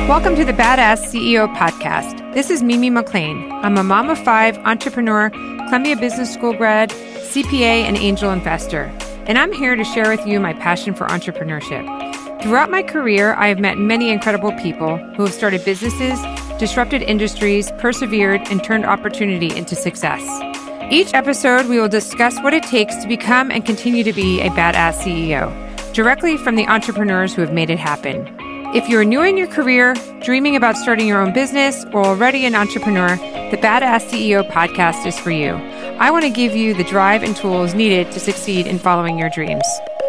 Welcome to the Badass CEO podcast. This is Mimi McLean. I'm a mom of 5, entrepreneur, Columbia Business School grad, CPA, and angel investor. And I'm here to share with you my passion for entrepreneurship. Throughout my career, I have met many incredible people who have started businesses, disrupted industries, persevered, and turned opportunity into success. Each episode, we will discuss what it takes to become and continue to be a badass CEO, directly from the entrepreneurs who have made it happen. If you're new in your career, dreaming about starting your own business, or already an entrepreneur, the Badass CEO podcast is for you. I want to give you the drive and tools needed to succeed in following your dreams.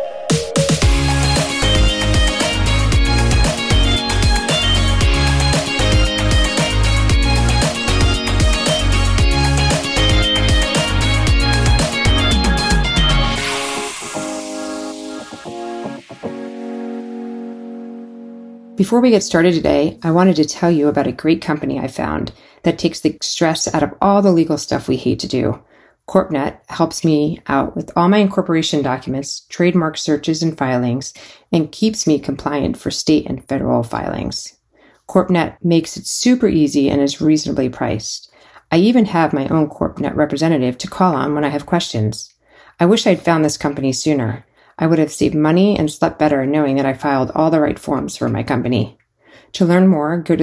Before we get started today, I wanted to tell you about a great company I found that takes the stress out of all the legal stuff we hate to do. CorpNet helps me out with all my incorporation documents, trademark searches and filings, and keeps me compliant for state and federal filings. CorpNet makes it super easy and is reasonably priced. I even have my own CorpNet representative to call on when I have questions. I wish I'd found this company sooner. I would have saved money and slept better knowing that I filed all the right forms for my company. To learn more, go to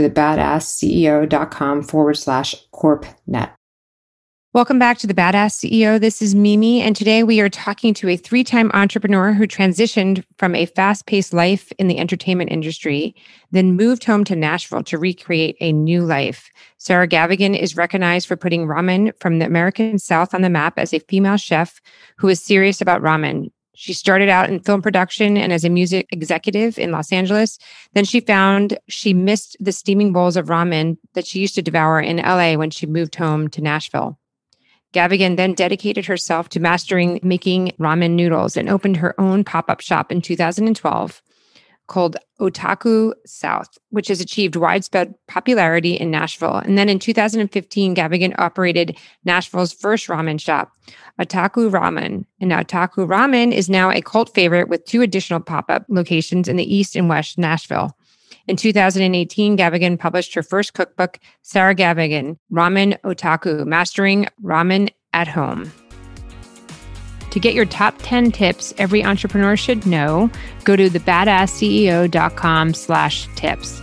thebadassceo.com/CorpNet. Welcome back to the Badass CEO. This is Mimi, and today we are talking to a 3-time entrepreneur who transitioned from a fast-paced life in the entertainment industry, then moved home to Nashville to recreate a new life. Sarah Gavigan is recognized for putting ramen from the American South on the map as a female chef who is serious about ramen. She started out in film production and as a music executive in Los Angeles. Then she found she missed the steaming bowls of ramen that she used to devour in LA when she moved home to Nashville. Gavigan then dedicated herself to mastering making ramen noodles and opened her own pop-up shop in 2012 called Otaku South, which has achieved widespread popularity in Nashville. And then in 2015, Gavigan operated Nashville's first ramen shop, Otaku Ramen. And Otaku Ramen is now a cult favorite with 2 additional pop-up locations in the East and West Nashville. In 2018, Gavigan published her first cookbook, Sarah Gavigan, Ramen Otaku, Mastering Ramen at Home. To get your top 10 tips every entrepreneur should know, go to thebadassceo.com/tips.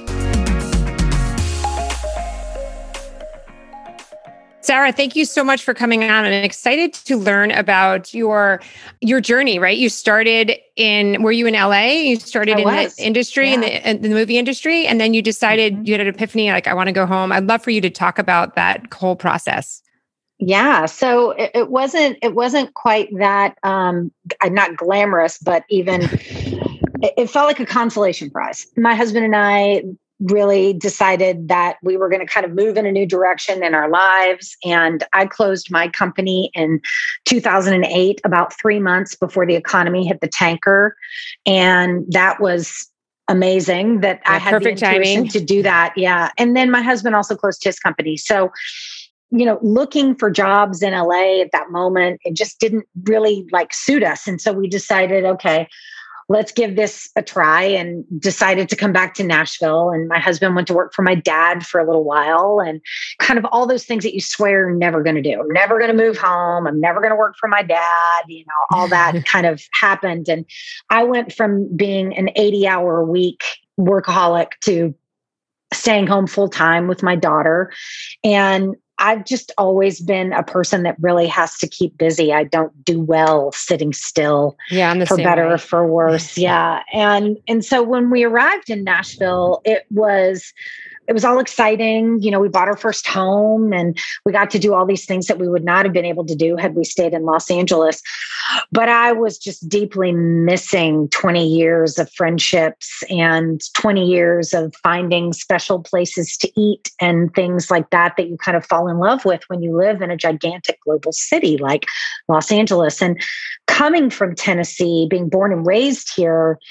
Sarah, thank you so much for coming on. I'm excited to learn about your journey, right? You started were you in LA? You started in the industry, yeah. in the movie industry, and then you decided you had an epiphany, like, I want to go home. I'd love for you to talk about that whole process. Yeah. So it wasn't quite that, not glamorous, but even it felt like a consolation prize. My husband and I really decided that we were going to kind of move in a new direction in our lives. And I closed my company in 2008, about 3 months before the economy hit the tanker. And that was amazing that I had the intuition to do that. Yeah. And then my husband also closed his company. So, looking for jobs in LA at that moment, it just didn't really suit us. And so we decided, okay, let's give this a try, and decided to come back to Nashville. And my husband went to work for my dad for a little while, and kind of all those things that you swear you're never going to do. I'm never going to move home. I'm never going to work for my dad. All that kind of happened. And I went from being an 80-hour a week workaholic to staying home full time with my daughter. And I've just always been a person that really has to keep busy. I don't do well sitting still, for better or for worse. Yeah. And so when we arrived in Nashville, it was all exciting. We bought our first home, and we got to do all these things that we would not have been able to do had we stayed in Los Angeles. But I was just deeply missing 20 years of friendships and 20 years of finding special places to eat and things like that you kind of fall in love with when you live in a gigantic global city like Los Angeles. And coming from Tennessee, being born and raised here,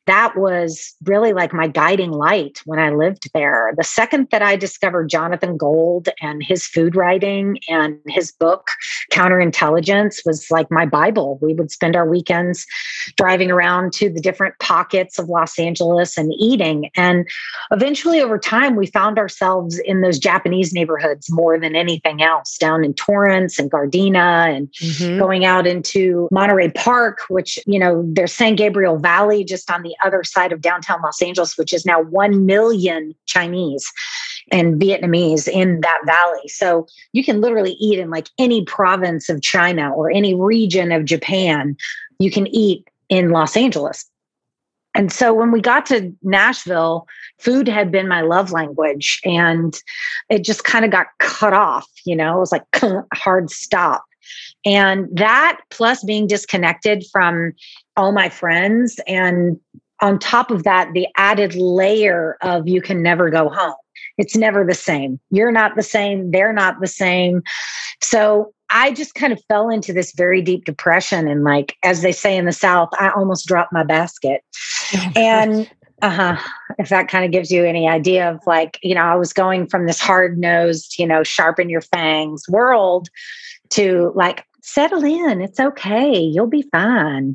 that was really like my guiding light when I lived there. The second that I discovered Jonathan Gold and his food writing and his book, Counterintelligence, was like my Bible. We would spend our weekends driving around to the different pockets of Los Angeles and eating. And eventually over time, we found ourselves in those Japanese neighborhoods more than anything else, down in Torrance and Gardena and going out into Monterey Park, which, there's San Gabriel Valley just on the other side of downtown Los Angeles, which is now 1 million Chinese and Vietnamese in that valley. So you can literally eat in like any province of China or any region of Japan. You can eat in Los Angeles. And so when we got to Nashville, food had been my love language, and it just kind of got cut off. It was like hard stop. And that, plus being disconnected from all my friends, and on top of that, the added layer of you can never go home. It's never the same. You're not the same. They're not the same. So I just kind of fell into this very deep depression. And like, as they say in the South, I almost dropped my basket. And if that kind of gives you any idea of like, I was going from this hard-nosed, sharpen your fangs world to like, settle in. It's okay. You'll be fine.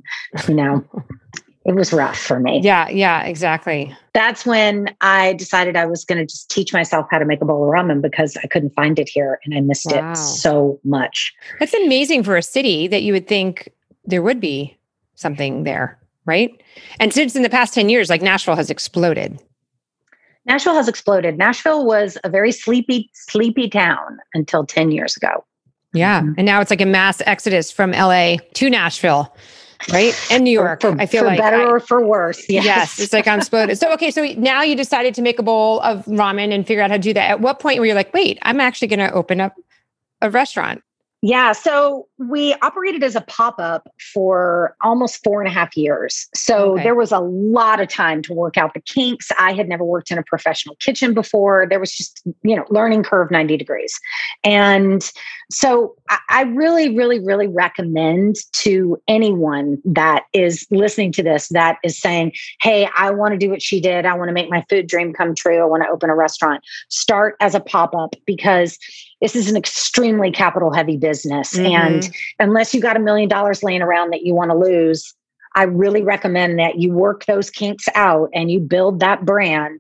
It was rough for me. Yeah, exactly. That's when I decided I was going to just teach myself how to make a bowl of ramen because I couldn't find it here and I missed it so much. That's amazing for a city that you would think there would be something there, right? And since in the past 10 years, like Nashville has exploded. Nashville has exploded. Nashville was a very sleepy town until 10 years ago. Yeah. And now it's like a mass exodus from LA to Nashville. Right. And New York. I feel like better or for worse. Yes. It's like I'm exploded. So, okay. So now you decided to make a bowl of ramen and figure out how to do that. At what point were you like, wait, I'm actually going to open up a restaurant? Yeah. So we operated as a pop-up for almost 4.5 years. So there was a lot of time to work out the kinks. I had never worked in a professional kitchen before. There was just, learning curve 90 degrees. And so I really, really, really recommend to anyone that is listening to this, that is saying, hey, I want to do what she did. I want to make my food dream come true. I want to open a restaurant. Start as a pop-up because this is an extremely capital heavy business. And unless you got $1 million laying around that you want to lose, I really recommend that you work those kinks out and you build that brand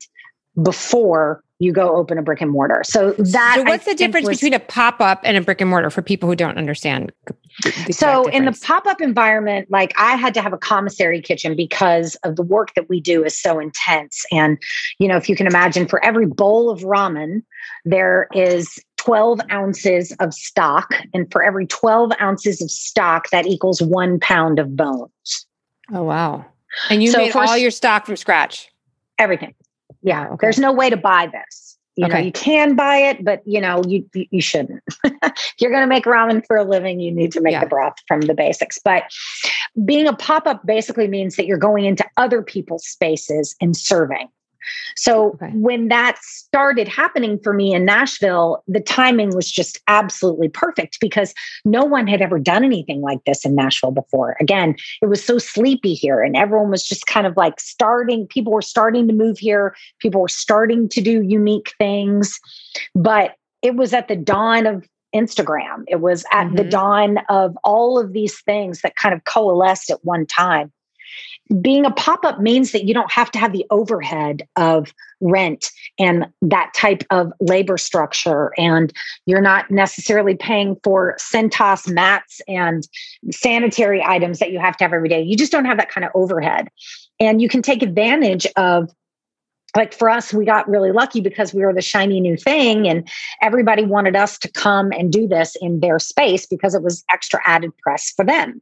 before you go open a brick and mortar. So what's the difference between a pop-up and a brick and mortar for people who don't understand? So in the pop-up environment, like I had to have a commissary kitchen because of the work that we do is so intense. And, if you can imagine, for every bowl of ramen, there is 12 ounces of stock. And for every 12 ounces of stock, that equals 1 pound of bones. Oh, wow. And you made all your stock from scratch? Everything. Yeah. Okay. There's no way to buy this. You can buy it, but you shouldn't. If you're going to make ramen for a living, you need to make the broth from the basics. But being a pop-up basically means that you're going into other people's spaces and serving. So when that started happening for me in Nashville, the timing was just absolutely perfect because no one had ever done anything like this in Nashville before. Again, it was so sleepy here and everyone was just kind of like people were starting to move here. People were starting to do unique things, but it was at the dawn of Instagram. It was at the dawn of all of these things that kind of coalesced at one time. Being a pop-up means that you don't have to have the overhead of rent and that type of labor structure. And you're not necessarily paying for Centos mats and sanitary items that you have to have every day. You just don't have that kind of overhead. And you can take advantage of, like for us, we got really lucky because we were the shiny new thing and everybody wanted us to come and do this in their space because it was extra added press for them.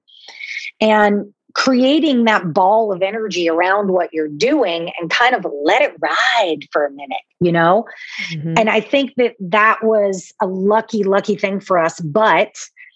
And creating that ball of energy around what you're doing and kind of let it ride for a minute, And I think that was a lucky thing for us. But,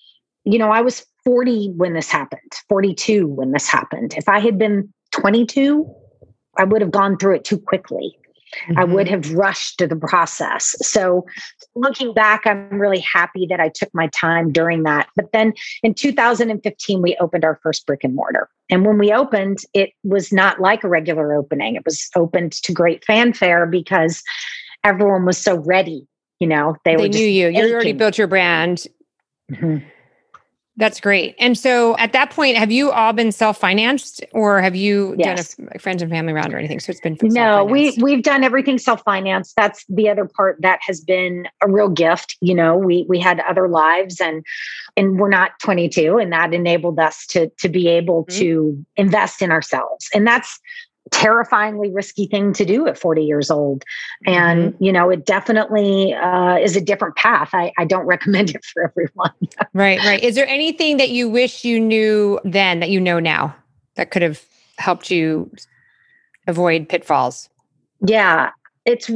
I was 40 when this happened, 42 when this happened. If I had been 22, I would have gone through it too quickly. I would have rushed to the process. So looking back, I'm really happy that I took my time during that. But then in 2015, we opened our first brick and mortar. And when we opened, it was not like a regular opening. It was opened to great fanfare because everyone was so ready. You know, they knew you. You already built your brand. Mm-hmm. That's great. And so at that point, have you all been self-financed, or have you done a friends and family round or anything? So it's been no, we've done everything self-financed. That's the other part that has been a real gift. You know, we had other lives and we're not 22, and that enabled us to be able to invest in ourselves. And that's terrifyingly risky thing to do at 40 years old. And, you know, it definitely is a different path. I don't recommend it for everyone. Right. Is there anything that you wish you knew then that you know now that could have helped you avoid pitfalls? Yeah, it's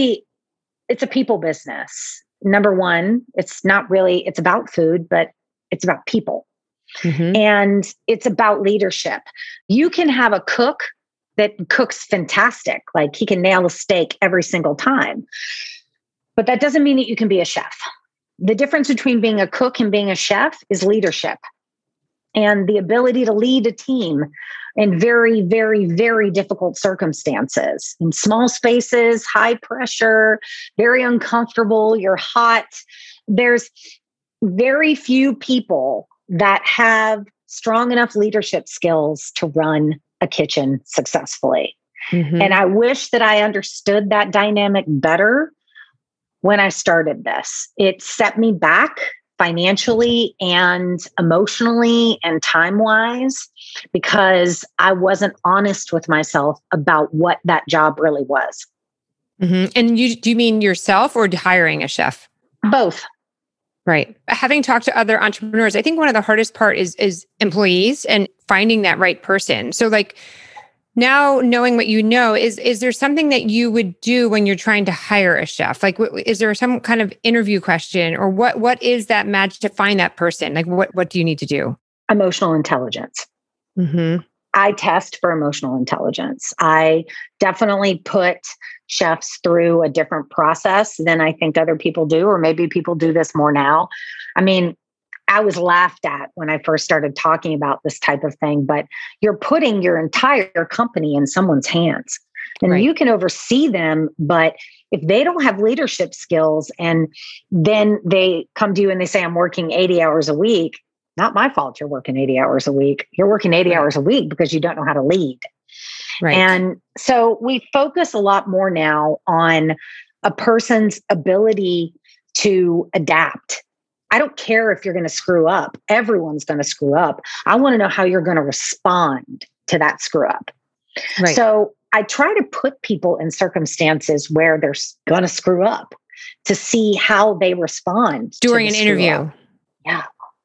a people business. Number one, it's about food, but it's about people. And it's about leadership. You can have a cook that cooks fantastic. Like he can nail a steak every single time. But that doesn't mean that you can be a chef. The difference between being a cook and being a chef is leadership and the ability to lead a team in very, very, very difficult circumstances, in small spaces, high pressure, very uncomfortable, you're hot. There's very few people that have strong enough leadership skills to run a kitchen successfully. And I wish that I understood that dynamic better when I started this. It set me back financially and emotionally and time-wise because I wasn't honest with myself about what that job really was. And do you mean yourself or hiring a chef? Both. Right. Having talked to other entrepreneurs, I think one of the hardest part is employees and finding that right person. So like now knowing what you know, is there something that you would do when you're trying to hire a chef? Like, is there some kind of interview question or what is that match to find that person? Like what do you need to do? Emotional intelligence. I test for emotional intelligence. I definitely put chefs through a different process than I think other people do, or maybe people do this more now. I mean, I was laughed at when I first started talking about this type of thing, but you're putting your entire company in someone's hands and you can oversee them. But if they don't have leadership skills and then they come to you and they say, I'm working 80 hours a week, not my fault you're working 80 hours a week. You're working 80 hours a week because you don't know how to lead. And so we focus a lot more now on a person's ability to adapt. I don't care if you're going to screw up. Everyone's going to screw up. I want to know how you're going to respond to that screw up. So I try to put people in circumstances where they're going to screw up to see how they respond during an interview. Yeah.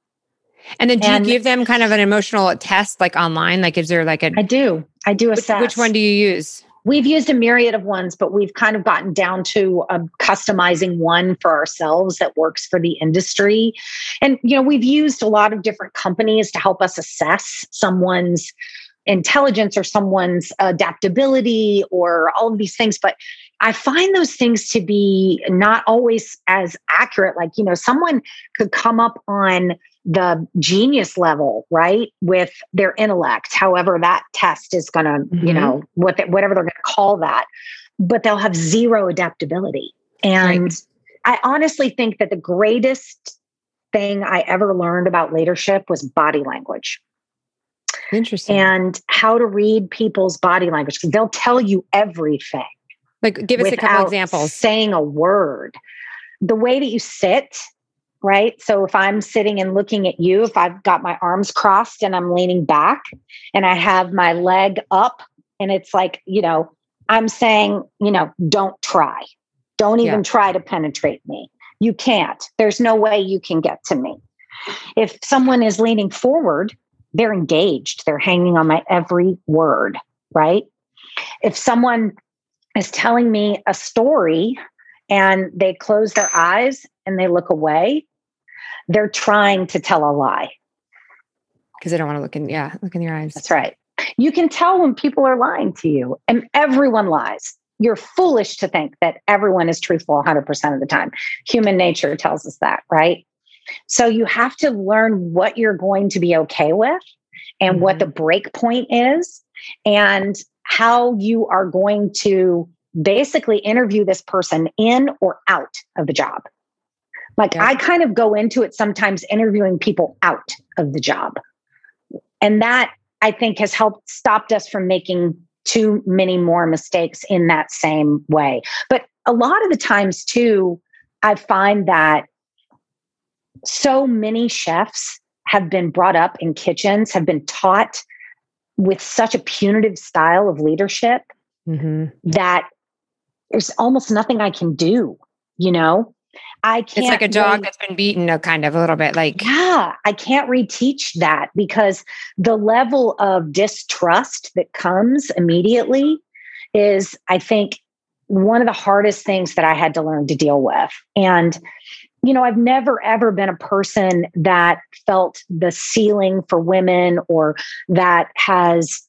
And then do you give them kind of an emotional test, like online? Like, is there like I do assess. Which one do you use? We've used a myriad of ones, but we've kind of gotten down to customizing one for ourselves that works for the industry. And, you know, we've used a lot of different companies to help us assess someone's intelligence or someone's adaptability or all of these things. But I find those things to be not always as accurate. Like, you know, someone could come up on the genius level, right, with their intellect, however that test is going to, you know, whatever they're going to call that, but they'll have zero adaptability. And I honestly think that the greatest thing I ever learned about leadership was body language. Interesting. And how to read people's body language, because they'll tell you everything. Like, give us a couple examples. Saying a word. The way that you sit, right? So if I'm sitting and looking at you, if I've got my arms crossed and I'm leaning back and I have my leg up and it's like, you know, I'm saying, you know, don't try. Don't even try to penetrate me. You can't. There's no way you can get to me. If someone is leaning forward, they're engaged. They're hanging on my every word, right? If someone is telling me a story and they close their eyes and they look away, they're trying to tell a lie. Because they don't want to look in your eyes. That's right. You can tell when people are lying to you, and everyone lies. you're foolish to think that everyone is truthful 100% of the time. Human nature tells us that, right? So you have to learn what you're going to be okay with and what the break point is and how you are going to basically interview this person in or out of the job. Like I kind of go into it sometimes interviewing people out of the job. And that I think has stopped us from making too many more mistakes in that same way. But a lot of the times too, I find that so many chefs have been brought up in kitchens, have been taught with such a punitive style of leadership that there's almost nothing I can do, you know? I can't. It's like a dog that's been beaten, kind of a little bit like. Yeah, I can't reteach that because the level of distrust that comes immediately is, I think, one of the hardest things that I had to learn to deal with. And, you know, I've never, ever been a person that felt the ceiling for women or that has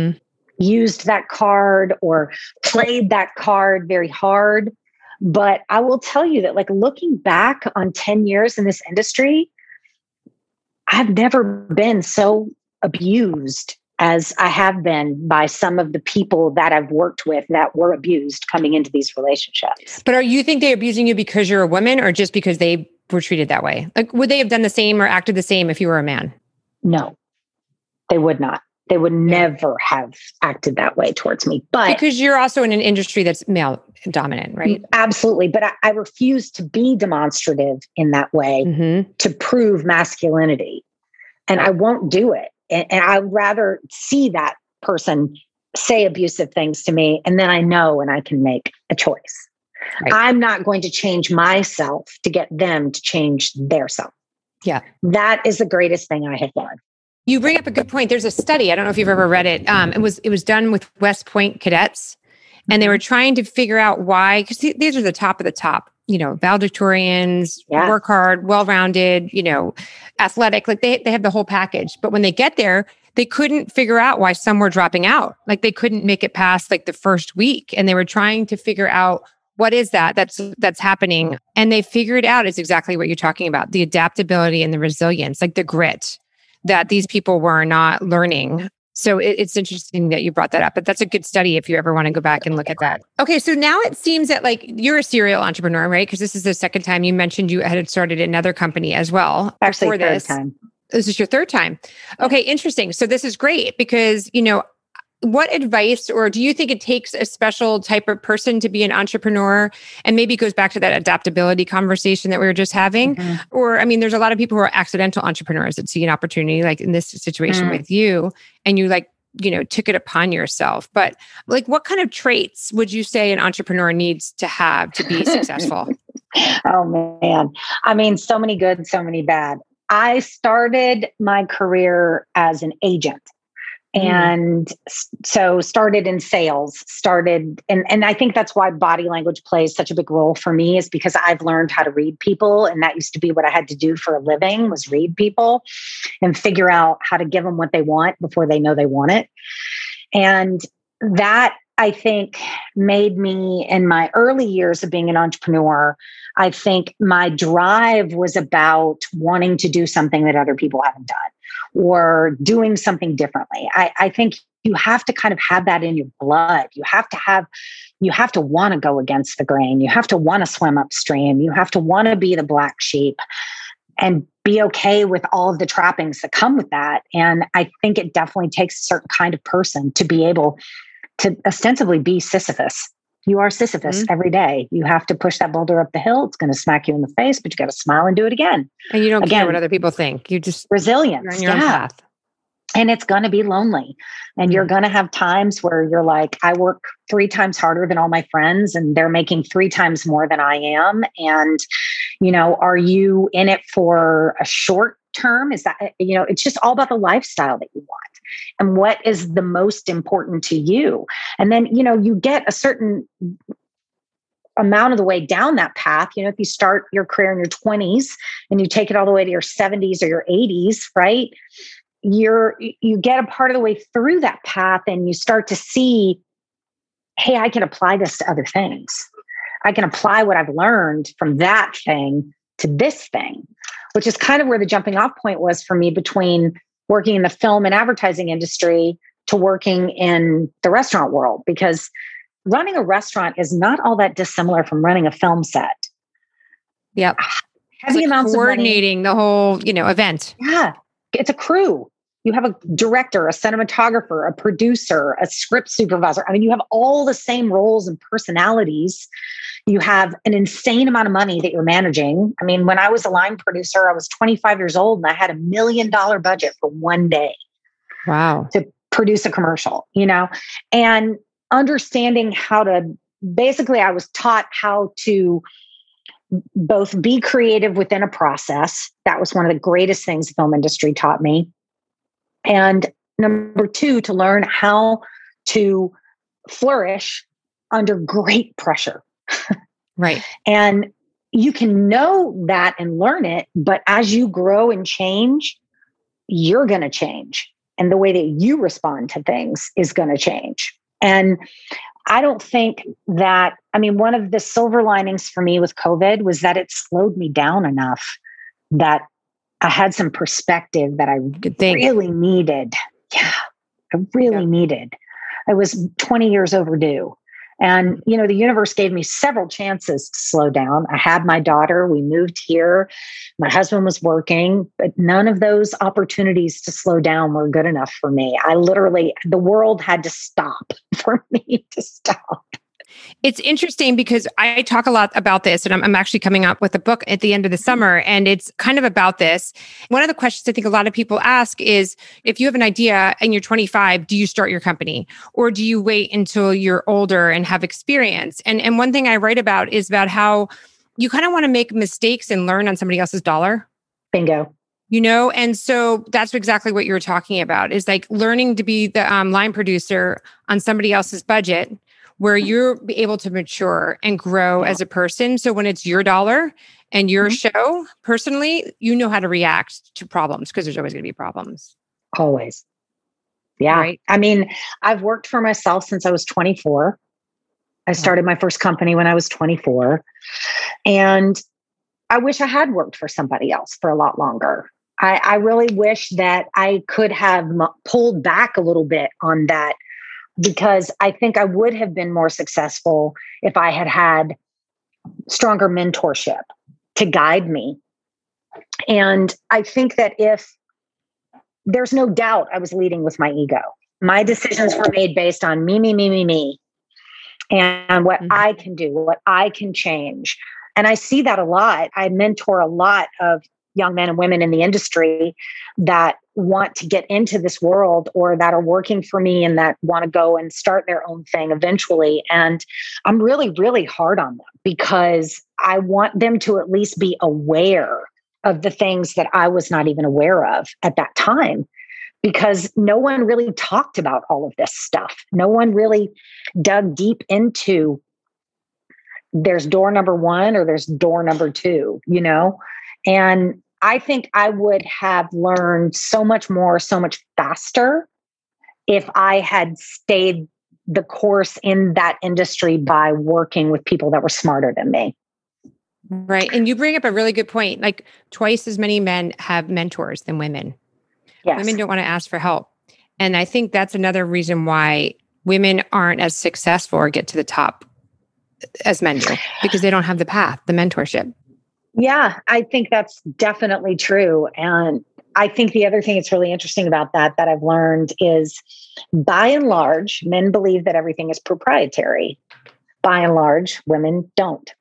used that card or played that card very hard. But I will tell you that, like, looking back on 10 years in this industry, I've never been so abused as I have been by some of the people that I've worked with that were abused coming into these relationships. But you think they're abusing you because you're a woman or just because they were treated that way? Like, would they have done the same or acted the same if you were a man? No, they would not. They would never have acted that way towards me. But because you're also in an industry that's male dominant, right? Absolutely. But I refuse to be demonstrative in that way to prove masculinity. And I won't do it. And I'd rather see that person say abusive things to me. And then I know and I can make a choice. Right. I'm not going to change myself to get them to change their self. Yeah. That is the greatest thing I have learned. You bring up a good point. There's a study. I don't know if you've ever read it. It was done with West Point cadets, and they were trying to figure out why, because these are the top of the top, you know, valedictorians, work hard, well-rounded, you know, athletic, like they have the whole package. But when they get there, they couldn't figure out why some were dropping out. Like they couldn't make it past like the first week. And they were trying to figure out what is that's happening. And they figured out it's exactly what you're talking about, the adaptability and the resilience, like the grit that these people were not learning. So it's interesting that you brought that up, but that's a good study if you ever want to go back and look at that. Okay, so now it seems that like you're a serial entrepreneur, right? Because this is the second time you mentioned you had started another company as well. Actually, third time. This is your third time. Okay, interesting. So this is great because, you know, what advice, or do you think it takes a special type of person to be an entrepreneur? And maybe it goes back to that adaptability conversation that we were just having. Or, I mean, there's a lot of people who are accidental entrepreneurs that see an opportunity, like in this situation with you, and you like, you know, took it upon yourself. But like, what kind of traits would you say an entrepreneur needs to have to be successful? Oh man. I mean, so many good, so many bad. I started my career as an agent. And so started in sales, and I think that's why body language plays such a big role for me, is because I've learned how to read people. And that used to be what I had to do for a living, was read people and figure out how to give them what they want before they know they want it. And that, I think, made me, in my early years of being an entrepreneur, I think my drive was about wanting to do something that other people haven't done, or doing something differently. I think you have to kind of have that in your blood. You have to want to go against the grain. You have to want to swim upstream. You have to want to be the black sheep and be okay with all of the trappings that come with that. And I think it definitely takes a certain kind of person to be able to ostensibly be Sisyphus. You are Sisyphus every day. You have to push that boulder up the hill. It's going to smack you in the face, but you got to smile and do it again. And you don't care what other people think. You just resilience. You're on your own path. And it's going to be lonely. And you're going to have times where you're like, I work 3 times harder than all my friends and they're making 3 times more than I am. And, you know, are you in it for a short term? Is that, you know, it's just all about the lifestyle that you want and what is the most important to you. And then, you know, you get a certain amount of the way down that path. You know, if you start your career in your 20s and you take it all the way to your 70s or your 80s, right? You get a part of the way through that path and you start to see hey, I can apply this to other things. I can apply what I've learned from that thing to this thing, which is kind of where the jumping off point was for me between working in the film and advertising industry to working in the restaurant world, because running a restaurant is not all that dissimilar from running a film set. Yep. Heavy like amounts coordinating of money. the whole, event. Yeah. It's a crew. You have a director, a cinematographer, a producer, a script supervisor. I mean, you have all the same roles and personalities. You have an insane amount of money that you're managing. I mean, when I was a line producer, I was 25 years old and I had $1 million budget for one day. Wow. To produce a commercial, and understanding how to, basically, I was taught how to both be creative within a process. That was one of the greatest things the film industry taught me. And number two, to learn how to flourish under great pressure. Right. And you can know that and learn it, but as you grow and change, you're going to change. And the way that you respond to things is going to change. And I don't think that, one of the silver linings for me with COVID was that it slowed me down enough that I had some perspective that I really needed. Yeah, I really needed. I was 20 years overdue. And, the universe gave me several chances to slow down. I had my daughter. We moved here. My husband was working, but none of those opportunities to slow down were good enough for me. The world had to stop for me to stop. It's interesting because I talk a lot about this, and I'm actually coming up with a book at the end of the summer, and it's kind of about this. One of the questions I think a lot of people ask is, if you have an idea and you're 25, do you start your company, or do you wait until you're older and have experience? And one thing I write about is about how you kind of want to make mistakes and learn on somebody else's dollar. Bingo. And so that's exactly what you're talking about, is like learning to be the line producer on somebody else's budget, where you're able to mature and grow as a person. So when it's your dollar and your show, personally, you know how to react to problems, because there's always going to be problems. Always. Yeah. Right? I've worked for myself since I was 24. I started my first company when I was 24. And I wish I had worked for somebody else for a lot longer. I really wish that I could have pulled back a little bit on that, because I think I would have been more successful if I had had stronger mentorship to guide me. And I think that there's no doubt I was leading with my ego. My decisions were made based on me, and what I can do, what I can change. And I see that a lot. I mentor a lot of young men and women in the industry that want to get into this world, or that are working for me and that want to go and start their own thing eventually. And I'm really, really hard on them, because I want them to at least be aware of the things that I was not even aware of at that time, because no one really talked about all of this stuff. No one really dug deep into there's door number one or there's door number two, And I think I would have learned so much more, so much faster if I had stayed the course in that industry by working with people that were smarter than me. Right. And you bring up a really good point. Like, twice as many men have mentors than women. Yes. Women don't want to ask for help. And I think that's another reason why women aren't as successful or get to the top as men do, because they don't have the path, the mentorship. Yeah, I think that's definitely true. And I think the other thing that's really interesting about that I've learned is, by and large, men believe that everything is proprietary. By and large, women don't.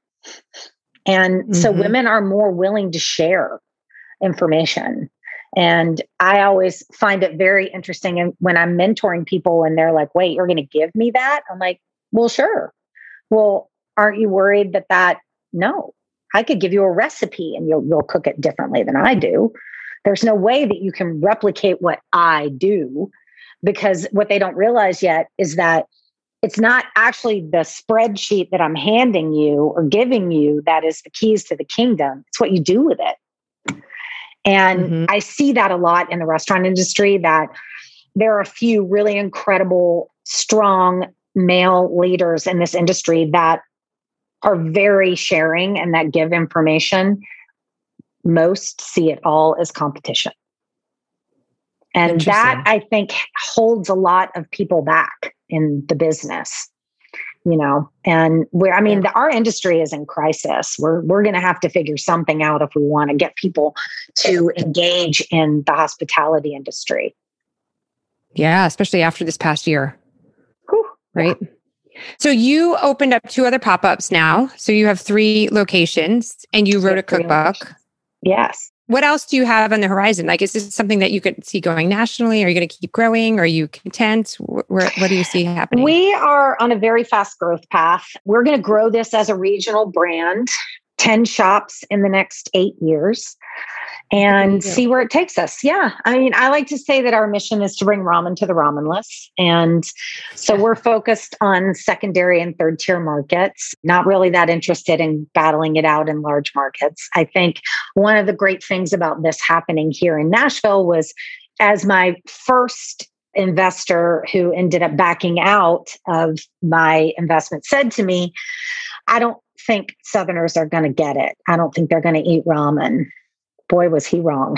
And so women are more willing to share information. And I always find it very interesting. And when I'm mentoring people and they're like, wait, you're going to give me that? I'm like, well, sure. Well, aren't you worried that no, I could give you a recipe and you'll cook it differently than I do. There's no way that you can replicate what I do, because what they don't realize yet is that it's not actually the spreadsheet that I'm handing you or giving you that is the keys to the kingdom. It's what you do with it. And I see that a lot in the restaurant industry, that there are a few really incredible, strong male leaders in this industry that are very sharing and that give information, most see it all as competition. And that, I think, holds a lot of people back in the business, and our industry is in crisis. We're going to have to figure something out if we want to get people to engage in the hospitality industry. Yeah, especially after this past year. Whew. Right. Yeah. So you opened up 2 other pop-ups now. So you have 3 locations and you wrote a cookbook. Yes. What else do you have on the horizon? Like, is this something that you could see going nationally? Are you going to keep growing? Are you content? What do you see happening? We are on a very fast growth path. We're going to grow this as a regional brand, 10 shops in the next 8 years, and see where it takes us. Yeah. I like to say that our mission is to bring ramen to the ramenless. And so we're focused on secondary and third tier markets, not really that interested in battling it out in large markets. I think one of the great things about this happening here in Nashville was, as my first investor who ended up backing out of my investment said to me, I don't think Southerners are going to get it. I don't think they're going to eat ramen. Boy, was he wrong.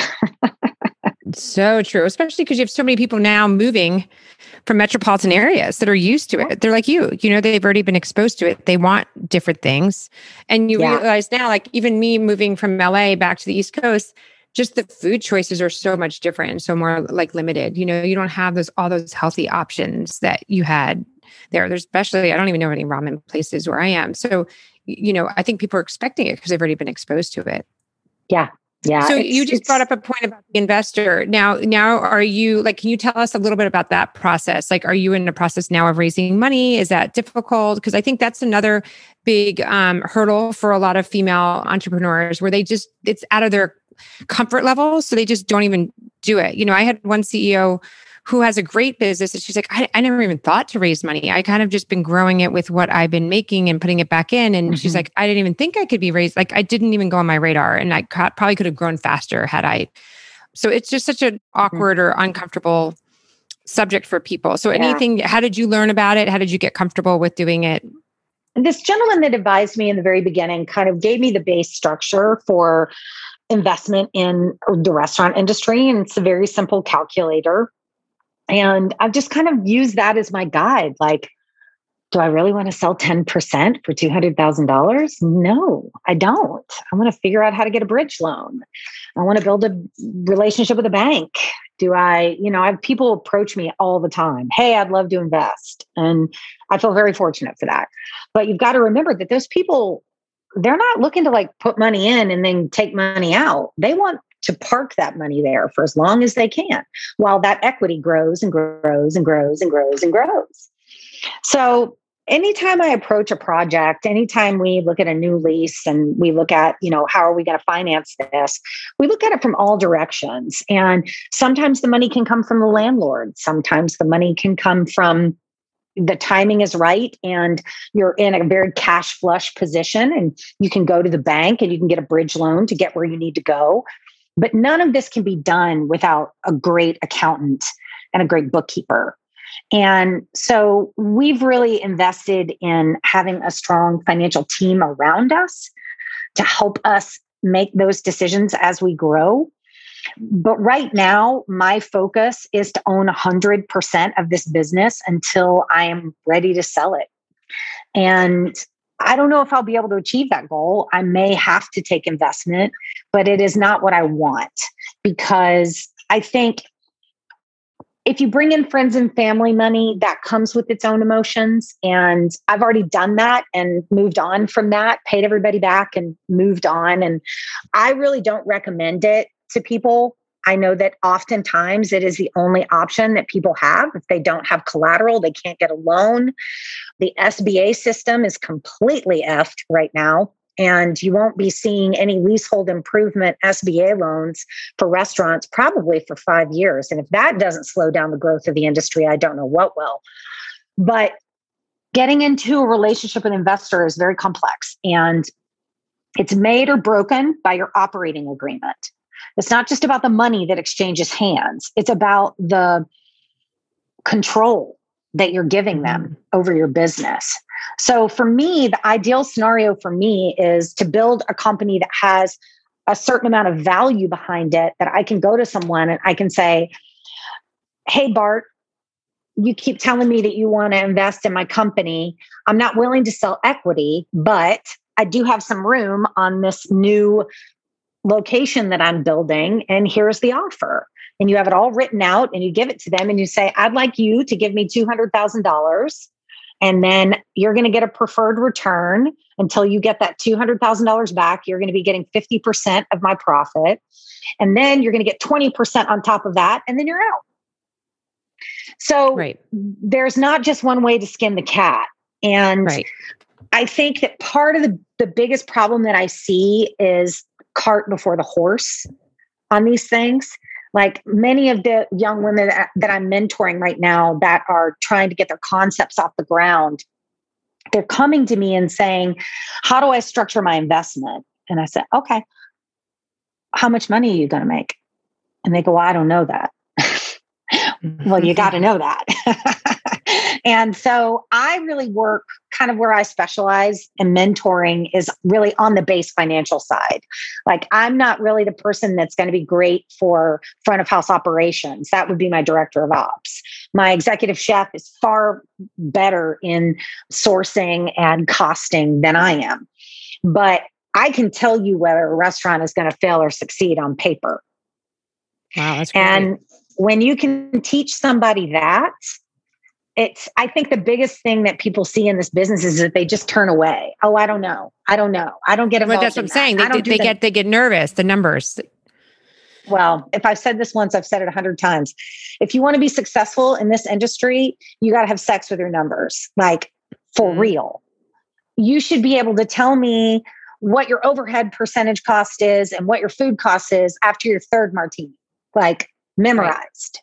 So true, especially because you have so many people now moving from metropolitan areas that are used to it. They're like they've already been exposed to it. They want different things. And you realize now, like even me moving from LA back to the East Coast, just the food choices are so much different and so more like limited. You don't have all those healthy options that you had there. There's especially, I don't even know any ramen places where I am. So, I think people are expecting it because they've already been exposed to it. Yeah. Yeah. So you just brought up a point about the investor. Now are you can you tell us a little bit about that process? Like, are you in the process now of raising money? Is that difficult? Because I think that's another big hurdle for a lot of female entrepreneurs where it's out of their comfort level. So they just don't even do it. I had one CEO who has a great business and she's like, I never even thought to raise money. I kind of just been growing it with what I've been making and putting it back in. And she's like, I didn't even think I could be raised. Like I didn't even go on my radar and I probably could have grown faster had I. So it's just such an awkward or uncomfortable subject for people. So how did you learn about it? How did you get comfortable with doing it? This gentleman that advised me in the very beginning kind of gave me the base structure for investment in the restaurant industry. And it's a very simple calculator. And I've just kind of used that as my guide. Like, do I really want to sell 10% for $200,000? No, I don't. I want to figure out how to get a bridge loan. I want to build a relationship with a bank. I have people approach me all the time. Hey, I'd love to invest. And I feel very fortunate for that. But you've got to remember that those people, they're not looking to put money in and then take money out. They want to park that money there for as long as they can while that equity grows and grows and grows and grows and grows. So anytime I approach a project, anytime we look at a new lease and we look at, how are we going to finance this? We look at it from all directions. And sometimes the money can come from the landlord. Sometimes the money can come from the timing is right and you're in a very cash flush position and you can go to the bank and you can get a bridge loan to get where you need to go. But none of this can be done without a great accountant and a great bookkeeper. And so we've really invested in having a strong financial team around us to help us make those decisions as we grow. But right now, my focus is to own 100% of this business until I am ready to sell it. And I don't know if I'll be able to achieve that goal. I may have to take investment, but it is not what I want because I think if you bring in friends and family money, that comes with its own emotions. And I've already done that and moved on from that, paid everybody back and moved on. And I really don't recommend it to people. I know that oftentimes it is the only option that people have. If they don't have collateral, they can't get a loan. The SBA system is completely effed right now. And you won't be seeing any leasehold improvement SBA loans for restaurants probably for 5 years. And if that doesn't slow down the growth of the industry, I don't know what will. But getting into a relationship with an investor is very complex. And it's made or broken by your operating agreement. It's not just about the money that exchanges hands. It's about the control that you're giving them over your business. So for me, the ideal scenario for me is to build a company that has a certain amount of value behind it, that I can go to someone and I can say, hey, Bart, you keep telling me that you want to invest in my company. I'm not willing to sell equity, but I do have some room on this new location that I'm building. And here's the offer. And you have it all written out and you give it to them and you say, I'd like you to give me $200,000. And then you're going to get a preferred return until you get that $200,000 back. You're going to be getting 50% of my profit. And then you're going to get 20% on top of that. And then you're out. So there's not just one way to skin the cat. And I think that part of the biggest problem that I see is cart before the horse on these things. Like many of the young women that I'm mentoring right now that are trying to get their concepts off the ground, they're coming to me and saying, how do I structure my investment? And I said, okay, how much money are you going to make? And they go, well, I don't know that. Well, you got to know that. And so I really work kind of where I specialize in mentoring is really on the base financial side. Like I'm not really the person that's going to be great for front of house operations. That would be my director of ops. My executive chef is far better in sourcing and costing than I am. But I can tell you whether a restaurant is going to fail or succeed on paper. Wow, that's great. And when you can teach somebody that, I think the biggest thing that people see in this business is that they just turn away. Oh, I don't know. I don't get involved. But that's what I'm saying. They get nervous, the numbers. Well, if I've said this once, I've said it 100 times. If you want to be successful in this industry, you got to have sex with your numbers, like for real. You should be able to tell me what your overhead percentage cost is and what your food cost is after your third martini, like memorized.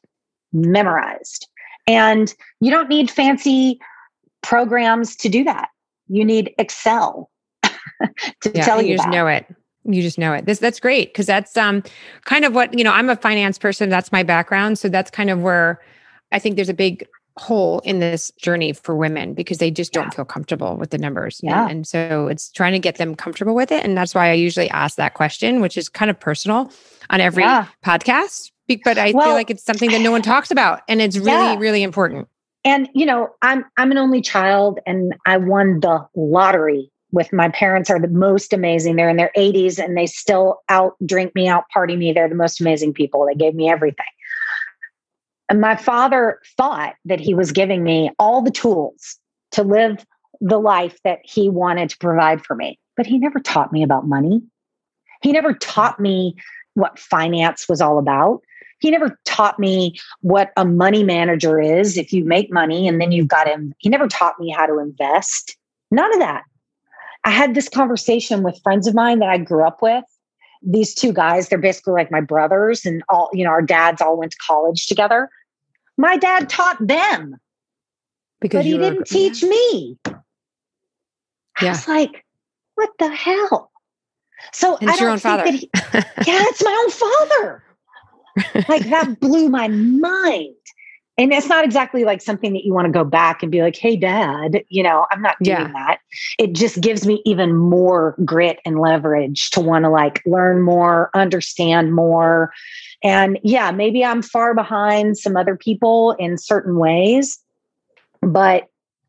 And you don't need fancy programs to do that. You need Excel to tell you just that. know it. You just know it. That's great because that's kind of what, I'm a finance person. That's my background. So that's kind of where I think there's a big hole in this journey for women because they just don't feel comfortable with the numbers. Yeah. And so it's trying to get them comfortable with it. And that's why I usually ask that question, which is kind of personal on every podcast. But I feel like it's something that no one talks about. And it's really, really important. And, I'm an only child and I won the lottery with my parents are the most amazing. They're in their 80s and they still out drink me, out party me. They're the most amazing people. They gave me everything. And my father thought that he was giving me all the tools to live the life that he wanted to provide for me. But he never taught me about money. He never taught me what finance was all about. He never taught me what a money manager is. If you make money and then you've got him, he never taught me how to invest. None of that. I had this conversation with friends of mine that I grew up with. These two guys, they're basically like my brothers and all, our dads all went to college together. My dad taught them, but he didn't teach me. I was like, what the hell? So and it's your own father. It's my own father. Like that blew my mind. And it's not exactly like something that you want to go back and be like, hey, Dad, I'm not doing that. It just gives me even more grit and leverage to want to like learn more, understand more. And maybe I'm far behind some other people in certain ways, but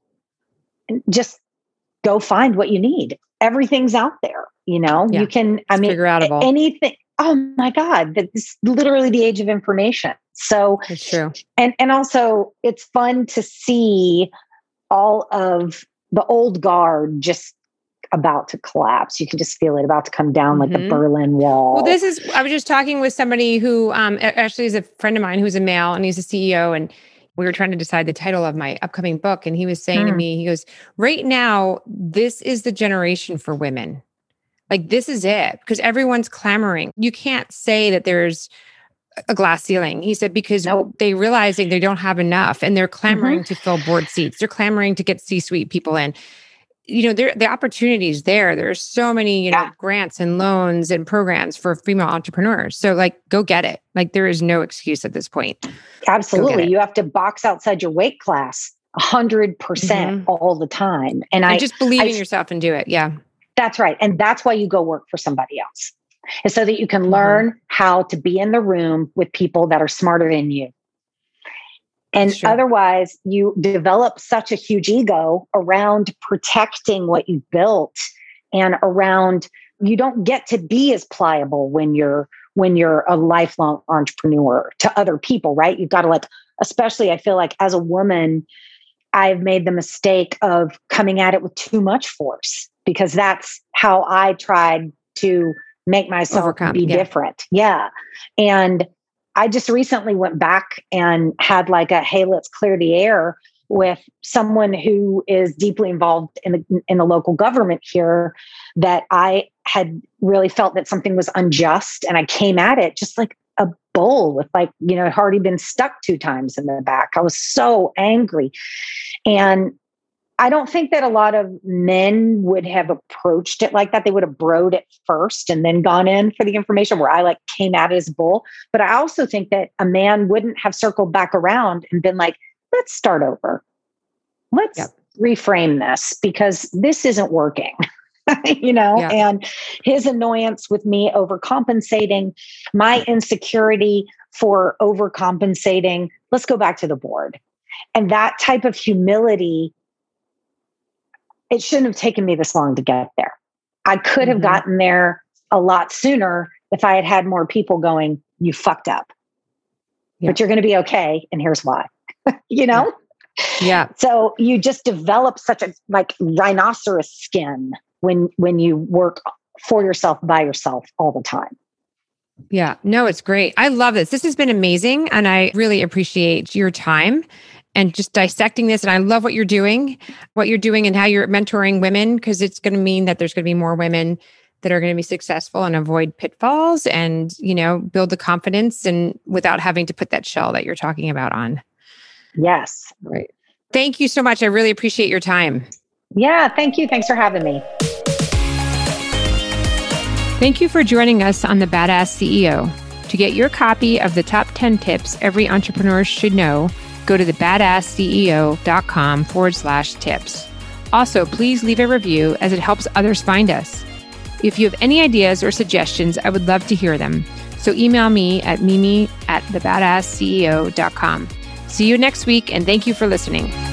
just go find what you need. Everything's out there, you can, figure out anything. Oh my God, that's literally the age of information. So it's true. And also it's fun to see all of the old guard just about to collapse. You can just feel it about to come down like the Berlin Wall. Well, I was just talking with somebody who actually is a friend of mine who's a male and he's a CEO, and we were trying to decide the title of my upcoming book. And he was saying to me, he goes, right now, this is the generation for women. Like, this is it, because everyone's clamoring. You can't say that there's a glass ceiling. He said, because they realizing they don't have enough and they're clamoring to fill board seats. They're clamoring to get C-suite people in. The opportunities there. There's so many, grants and loans and programs for female entrepreneurs. So like, go get it. Like, there is no excuse at this point. Absolutely. You have to box outside your weight class. 100% all the time. And I just believe in yourself and do it. Yeah. That's right. And that's why you go work for somebody else. Is so that you can learn how to be in the room with people that are smarter than you. And otherwise, you develop such a huge ego around protecting what you've built, and around you don't get to be as pliable when you're a lifelong entrepreneur to other people, right? You've got to especially I feel like as a woman, I've made the mistake of coming at it with too much force, because that's how I tried to make myself be different. Yeah. And I just recently went back and had hey, let's clear the air with someone who is deeply involved in the local government here, that I had really felt that something was unjust. And I came at it just like a bull with had already been stuck 2 times in the back. I was so angry. And I don't think that a lot of men would have approached it like that. They would have broed it first and then gone in for the information, where I came at it as a bull. But I also think that a man wouldn't have circled back around and been like, let's start over. Let's reframe this, because this isn't working. And his annoyance with me overcompensating, my insecurity for overcompensating, let's go back to the board. And that type of humility, it shouldn't have taken me this long to get there. I could have gotten there a lot sooner if I had had more people going, you fucked up, but you're going to be okay. And here's why, Yeah. So you just develop such a rhinoceros skin when you work for yourself, by yourself all the time. Yeah. No, it's great. I love this. This has been amazing. And I really appreciate your time and just dissecting this. And I love what you're doing and how you're mentoring women, because it's going to mean that there's going to be more women that are going to be successful and avoid pitfalls and, build the confidence, and without having to put that shell that you're talking about on. Yes. Right. Thank you so much. I really appreciate your time. Yeah. Thank you. Thanks for having me. Thank you for joining us on The Badass CEO. To get your copy of the top 10 tips every entrepreneur should know, go to thebadassceo.com/tips. Also, please leave a review, as it helps others find us. If you have any ideas or suggestions, I would love to hear them. So email me at mimi@thebadassceo.com. See you next week, and thank you for listening.